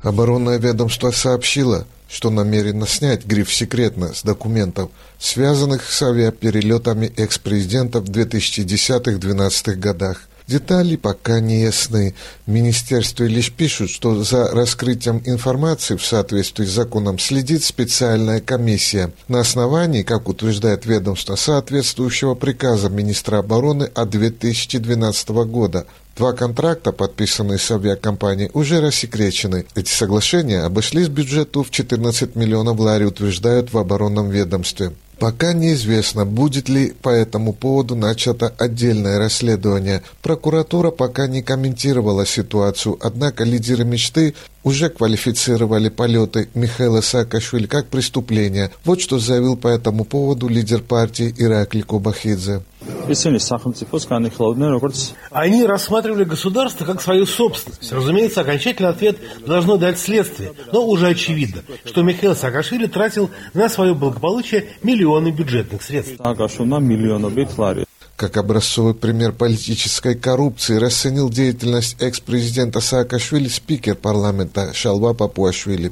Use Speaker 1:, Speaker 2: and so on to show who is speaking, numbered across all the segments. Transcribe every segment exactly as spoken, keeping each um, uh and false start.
Speaker 1: Оборонное ведомство сообщило, что намерено снять гриф «Секретно» с документов, связанных с авиаперелетами экс-президента в две тысячи десятых — две тысячи двенадцатых годах. Детали пока не ясны. В министерстве лишь пишут, что за раскрытием информации в соответствии с законом следит специальная комиссия на основании, как утверждает ведомство, соответствующего приказа министра обороны от две тысячи двенадцатого года. Два контракта, подписанные с авиакомпанией, уже рассекречены. Эти соглашения обошлись бюджету в четырнадцать миллионов лари, утверждают в оборонном ведомстве. Пока неизвестно, будет ли по этому поводу начато отдельное расследование. Прокуратура пока не комментировала ситуацию, однако лидеры мечты уже квалифицировали полеты Михаила Саакашвили как преступление. Вот что заявил по этому поводу лидер партии Иракли Кобахидзе.
Speaker 2: Они рассматривали государство как свою собственность. Разумеется, окончательный ответ должно дать следствие. Но уже очевидно, что Михаил Саакашвили тратил на свое благополучие миллионы бюджетных средств.
Speaker 1: Как образцовый пример политической коррупции расценил деятельность экс-президента Саакашвили спикер парламента Шалва Папуашвили.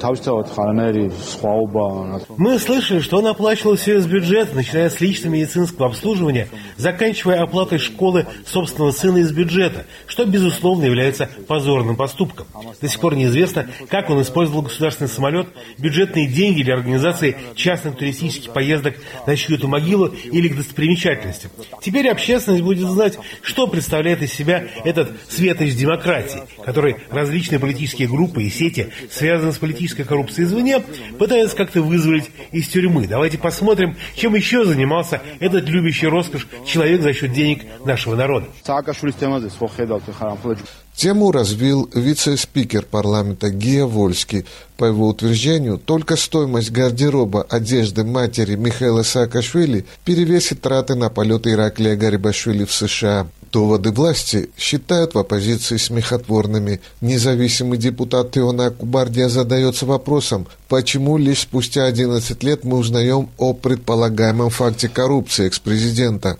Speaker 2: Мы слышали, что он оплачивал все из бюджета, начиная с личного медицинского обслуживания, заканчивая оплатой школы собственного сына из бюджета, что, безусловно, является позорным поступком. До сих пор неизвестно, как он использовал государственный самолет, бюджетные деньги для организации частных туристических поездок на чью-то могилу или к достопримечательностям. Теперь общественность будет знать, что представляет из себя этот светоч демократии, который различные политические группы и сети, связанные с политической коррупцией извне, пытаются как-то вызволить из тюрьмы. Давайте посмотрим, чем еще занимался этот любящий роскошь человек за счет денег нашего народа.
Speaker 1: Тему развил вице-спикер парламента Гия Вольский. По его утверждению, только стоимость гардероба одежды матери Михаила Саакашвили перевесит траты на полеты Ираклия Гарибашвили в США. Доводы власти считают в оппозиции смехотворными. Независимый депутат Теона Кубардия задается вопросом, почему лишь спустя одиннадцать лет мы узнаем о предполагаемом факте коррупции экс-президента.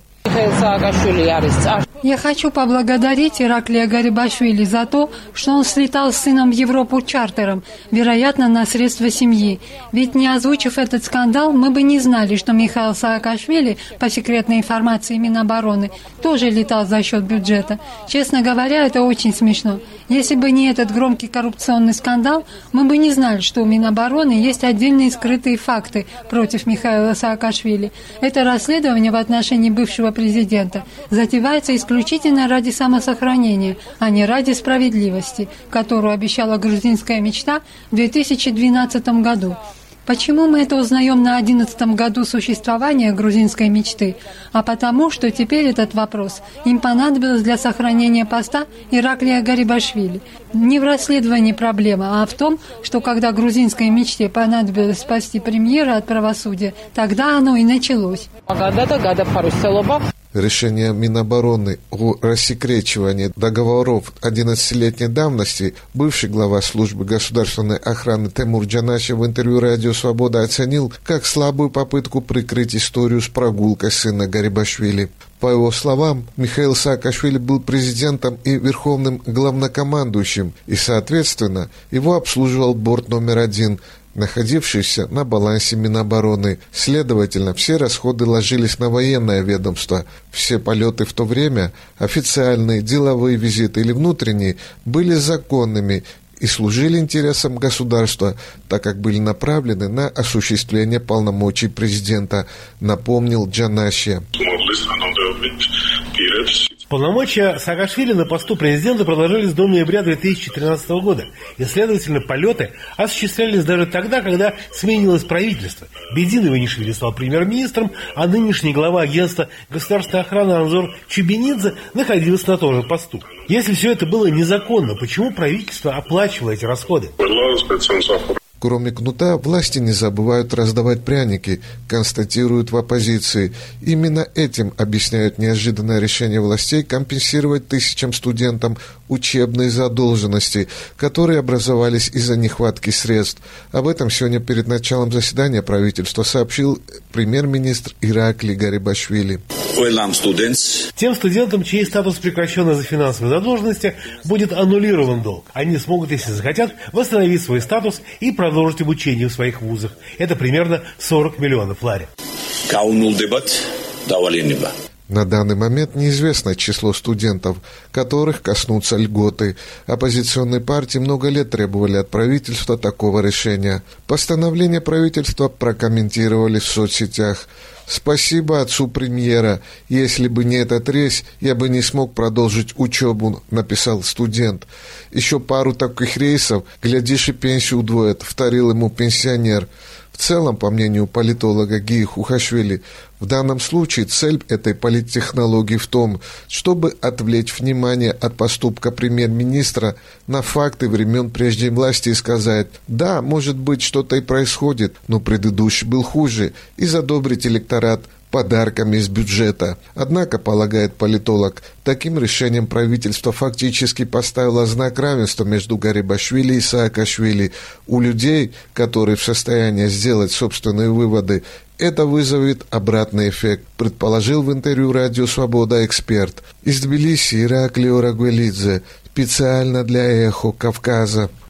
Speaker 3: Я хочу поблагодарить Ираклия Гарибашвили за то, что он слетал с сыном в Европу чартером, вероятно, на средства семьи. Ведь не озвучив этот скандал, мы бы не знали, что Михаил Саакашвили, по секретной информации Минобороны, тоже летал за счет бюджета. Честно говоря, это очень смешно. Если бы не этот громкий коррупционный скандал, мы бы не знали, что у Минобороны есть отдельные скрытые факты против Михаила Саакашвили. Это расследование в отношении бывшего президента затевается исключительно ради самосохранения, а не ради справедливости, которую обещала грузинская мечта в две тысячи двенадцатом году. Почему мы это узнаем на одиннадцатом году существования грузинской мечты? А потому, что теперь этот вопрос им понадобилось для сохранения поста Ираклия Гарибашвили. Не в расследовании проблема, а в том, что когда грузинской мечте понадобилось спасти премьера от правосудия, тогда оно и началось.
Speaker 1: Решение Минобороны о рассекречивании договоров одиннадцатилетней давности бывший глава службы государственной охраны Темур Джанаши в интервью «Радио Свобода» оценил как слабую попытку прикрыть историю с прогулкой сына Гарибашвили. По его словам, Михаил Саакашвили был президентом и верховным главнокомандующим, и, соответственно, его обслуживал борт номер один, находившийся на балансе Минобороны. Следовательно, все расходы ложились на военное ведомство. Все полеты в то время, официальные, деловые визиты или внутренние, были законными и служили интересам государства, так как были направлены на осуществление полномочий президента, напомнил Джанаши.
Speaker 2: Полномочия Саакашвили на посту президента продолжались до ноября две тысячи тринадцатого года, и, следовательно, полеты осуществлялись даже тогда, когда сменилось правительство. Бедин Иванишвили стал премьер-министром, а нынешний глава агентства государственной охраны Анзор Чубинидзе находился на том же посту. Если все это было незаконно, почему правительство оплачивало эти расходы?
Speaker 1: Кроме кнута, власти не забывают раздавать пряники, констатируют в оппозиции. Именно этим объясняют неожиданное решение властей компенсировать тысячам студентам учебные задолженности, которые образовались из-за нехватки средств. Об этом сегодня перед началом заседания правительства сообщил премьер-министр Иракли Гарибашвили.
Speaker 2: Тем студентам, чей статус прекращен из-за финансовой задолженности, будет аннулирован долг. Они смогут, если захотят, восстановить свой статус и продолжить обучение в своих вузах. Это примерно сорок миллионов лари.
Speaker 1: На данный момент неизвестно число студентов, которых коснутся льготы. Оппозиционные партии много лет требовали от правительства такого решения. Постановление правительства прокомментировали в соцсетях. «Спасибо отцу премьера. Если бы не этот рейс, я бы не смог продолжить учебу», — написал студент. «Еще пару таких рейсов, глядишь, и пенсию удвоят», — вторил ему пенсионер. В целом, по мнению политолога Гии Хухашвили, в данном случае цель этой политтехнологии в том, чтобы отвлечь внимание от поступка премьер-министра на факты времен прежней власти и сказать: да, может быть, что-то и происходит, но предыдущий был хуже, и задобрить электорат подарками из бюджета. Однако, полагает политолог, таким решением правительство фактически поставило знак равенства между Гарибашвили и Саакашвили. У людей, которые в состоянии сделать собственные выводы, это вызовет обратный эффект, предположил в интервью «Радио Свобода» эксперт. Из Тбилиси Ираклий Орагвелидзе, специально для «Эхо Кавказа».